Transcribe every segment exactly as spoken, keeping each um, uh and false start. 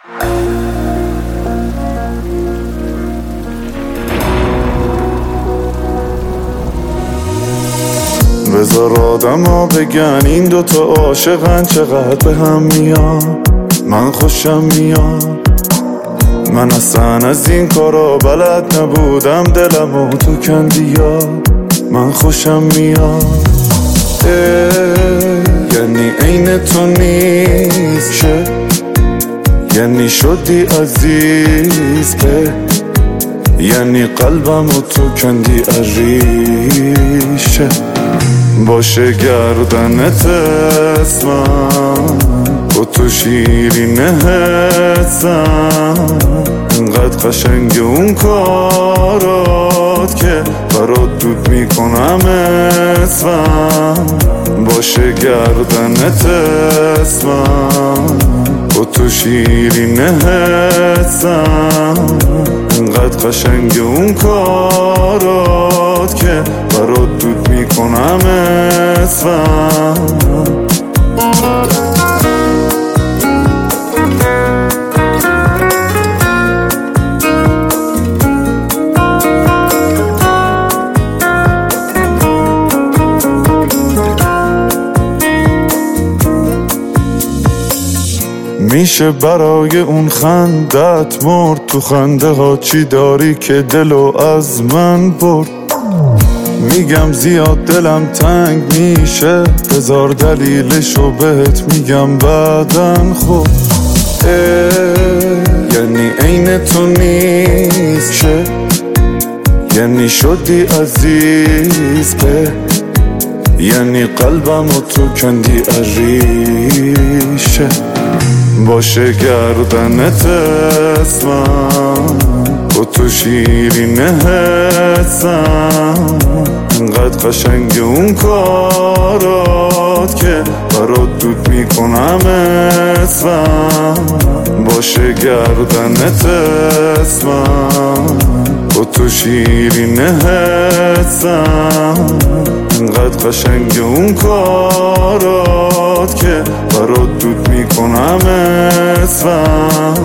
بذار آدم ها بگن این دوتا عاشقن چقدر به هم میان. من خوشم میاد، من اصلا از این کارا بلد نبودم، دلمو تو کندیا. من خوشم میاد، یعنی عین تو نیست شه، یعنی شدی عزیز به، یعنی قلبمو تو کندی عریشه. باشه گردنت اسمم با تو شیرینه حسم، انقدر قشنگ اون کارات که برات دود میکنم اسمم. باشه گردنت اسمم با تو شیرینه حسم، انقدر قشنگ اون کارات که برات دود میکنم اسمم. میشه برای اون خندت مرد، تو خنده ها چی داری که دلو از من برد. میگم زیاد دلم تنگ میشه، بذار دلیلشو بهت میگم بعدن. خب یعنی عین تو نیست شه، یعنی شدی عزیز به، یعنی قلبمو تو کندی عریشه. باشه گردنت اسمم با تو شیرینه حسم، انقدر قشنگ اون کارات که برات دود میکنم اسمم. باشه گردنت اسمم با تو شیرینه حسم، انقدر قشنگ اون کارات که برات دود میکنم اسمم.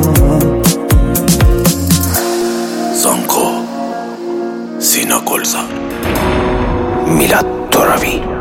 زانکو، سینا گلزار، میلاد توراوی.